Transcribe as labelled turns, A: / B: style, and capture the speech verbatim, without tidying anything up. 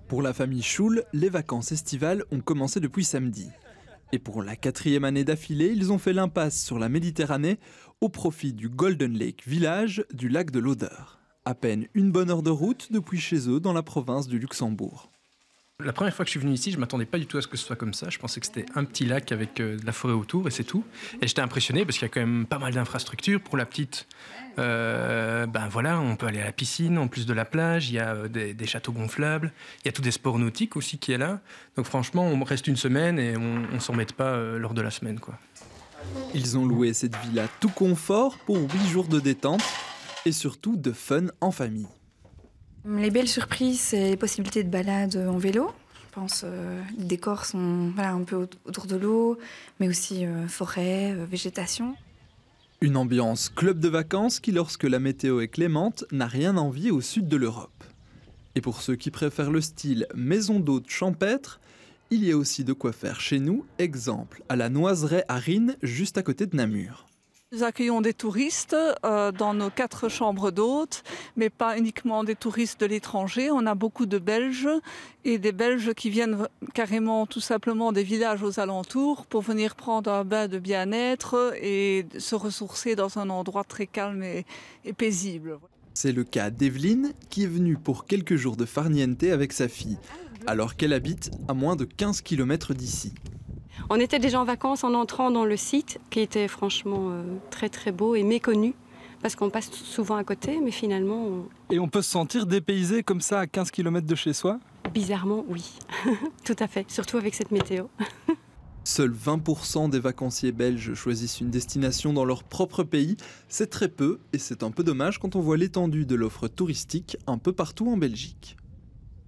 A: Pour la famille Schul, les vacances estivales ont commencé depuis samedi. Et pour la quatrième année d'affilée, ils ont fait l'impasse sur la Méditerranée au profit du Golden Lake Village du lac de l'Odeur. À peine une bonne heure de route depuis chez eux dans la province du Luxembourg.
B: La première fois que je suis venu ici, je ne m'attendais pas du tout à ce que ce soit comme ça. Je pensais que c'était un petit lac avec euh, de la forêt autour et c'est tout. Et j'étais impressionné parce qu'il y a quand même pas mal d'infrastructures. Pour la petite, euh, ben voilà, on peut aller à la piscine en plus de la plage. Il y a euh, des, des châteaux gonflables. Il y a tous des sports nautiques aussi qui est là. Donc franchement, on reste une semaine et on ne s'en mette pas euh, lors de la semaine, quoi.
A: Ils ont loué cette villa tout confort pour huit jours de détente et surtout de fun en famille.
C: Les belles surprises, c'est les possibilités de balade en vélo. Je pense euh, les décors sont voilà, un peu autour de l'eau, mais aussi euh, forêt, euh, végétation.
A: Une ambiance club de vacances qui, lorsque la météo est clémente, n'a rien à envier au sud de l'Europe. Et pour ceux qui préfèrent le style maison d'hôte champêtre, il y a aussi de quoi faire chez nous, exemple à la Noiseraie à Rhine, juste à côté de Namur.
D: Nous accueillons des touristes euh, dans nos quatre chambres d'hôtes, mais pas uniquement des touristes de l'étranger. On a beaucoup de Belges et des Belges qui viennent carrément tout simplement des villages aux alentours pour venir prendre un bain de bien-être et se ressourcer dans un endroit très calme et, et paisible.
A: C'est le cas d'Evelyne qui est venue pour quelques jours de farniente avec sa fille, alors qu'elle habite à moins de quinze kilomètres d'ici.
E: On était déjà en vacances en entrant dans le site, qui était franchement euh, très très beau et méconnu, parce qu'on passe souvent à côté, mais finalement... On...
F: Et on peut se sentir dépaysé comme ça à quinze kilomètres de chez soi ?
E: Bizarrement, oui. Tout à fait, surtout avec cette météo.
A: Seuls vingt pour cent des vacanciers belges choisissent une destination dans leur propre pays. C'est très peu et c'est un peu dommage quand on voit l'étendue de l'offre touristique un peu partout en Belgique.